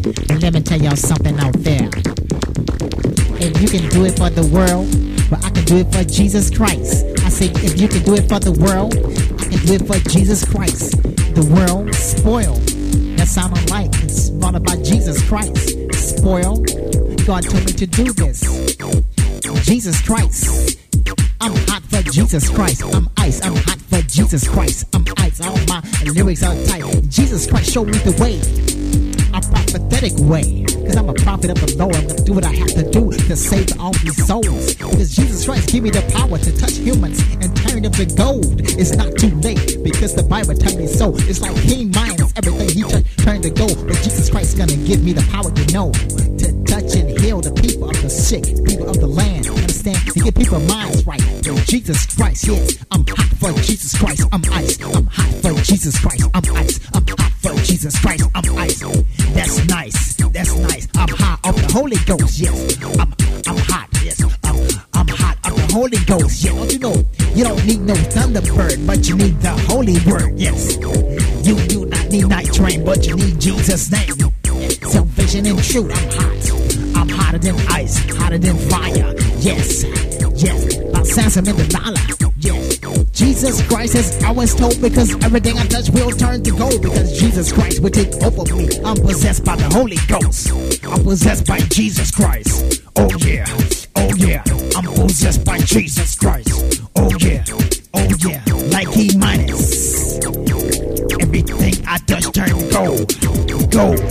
And let me tell y'all something out there. If you can do it for the world, but I can do it for Jesus Christ. I say, if you can do it for the world, I can do it for Jesus Christ. The world spoiled. That sounded like it's all about Jesus Christ. Spoiled. God told me to do this. Jesus Christ. I'm hot for Jesus Christ. I'm ice. I'm hot for Jesus Christ. I'm ice. All my lyrics are tight. Jesus Christ showed me the way. A prophetic way. Cause I'm a prophet of the Lord. I'm gonna do what I have to do to save all these souls. Because Jesus Christ gave me the power to touch humans and turn them to gold. It's not too late because the Bible tells me so. It's like King Midas, everything he touched turned to gold. But Jesus Christ is gonna give me the power to know, to touch and heal the people of the sick, people of the land. Understand? To get people's minds right. So Jesus Christ, yes, I'm hot for Jesus Christ. I'm ice. I'm hot for Jesus Christ. I'm ice. I'm hot for Jesus Christ. I'm ice. That's nice. That's nice. I'm hot of the Holy Ghost. Yes, I'm hot. Yes, I'm hot of the Holy Ghost. Yeah, don't you know? You don't need no Thunderbird, but you need the Holy Word. Yes, you do not need Night Train, but you need Jesus' name. Salvation and truth. I'm hot. I'm hotter than ice, hotter than fire. Yes, yes. About Samson and Delilah. Yes. Jesus Christ is always told because everything I touch will turn to gold because Jesus Christ will take over me. I'm possessed by the Holy Ghost. I'm possessed by Jesus Christ. Oh yeah, oh yeah. I'm possessed by Jesus Christ. Oh yeah, oh yeah. Like he minus. Everything I touch turn gold. Gold.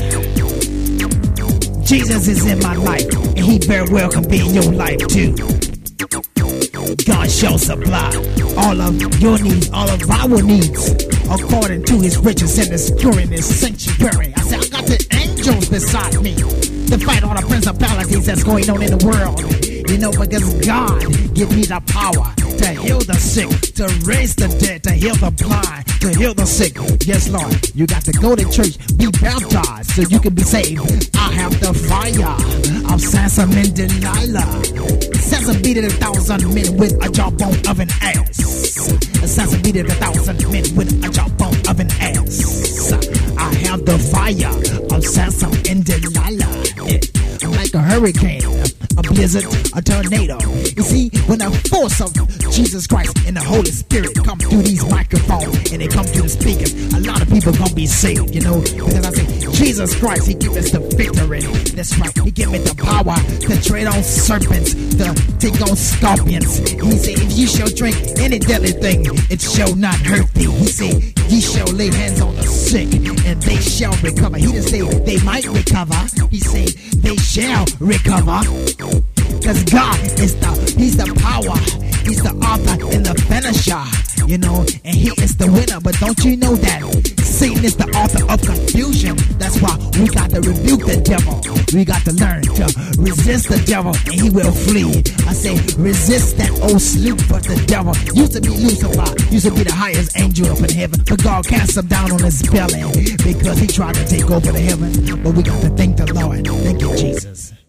Jesus is in my life, and he very well can be in your life too. God shall supply all of your needs, all of our needs, according to his riches and his glory in his sanctuary. I said, I got the angels beside me to fight all the principalities that's going on in the world. You know, because God give me the power to heal the sick, to raise the dead, to heal the blind, to heal the sick. Yes, Lord, you got to go to church, be baptized, so you can be saved. I have the fire of Samson and Delilah. Samson beat 1,000 men with a jawbone of an ass. Samson beat 1,000 men with a jawbone of an ass. I have the fire of Samson and Delilah. I'm like a hurricane, a blizzard, a tornado. You see, when the force of Jesus Christ and the Holy Spirit come through these microphones and they come through the speakers, a lot of people gonna be saved, you know, because I say Jesus Christ, he give us the victory. That's right, he give me the power to tread on serpents, to take on scorpions. He say, if you shall drink any deadly thing, it shall not hurt thee. He say, ye shall lay hands on the sick and they shall recover. He didn't say they might recover. He say they shall recover. Because God is he's the power, he's the author and the finisher, you know, and he is the winner. But don't you know that Satan is the author of confusion? That's why we got to rebuke the devil. We got to learn to resist the devil and he will flee. I say resist that old sloop, but the devil used to be Lucifer, used to be the highest angel up in heaven, but God cast him down on his belly because he tried to take over the heaven. But we got to thank the Lord. Thank you, Jesus.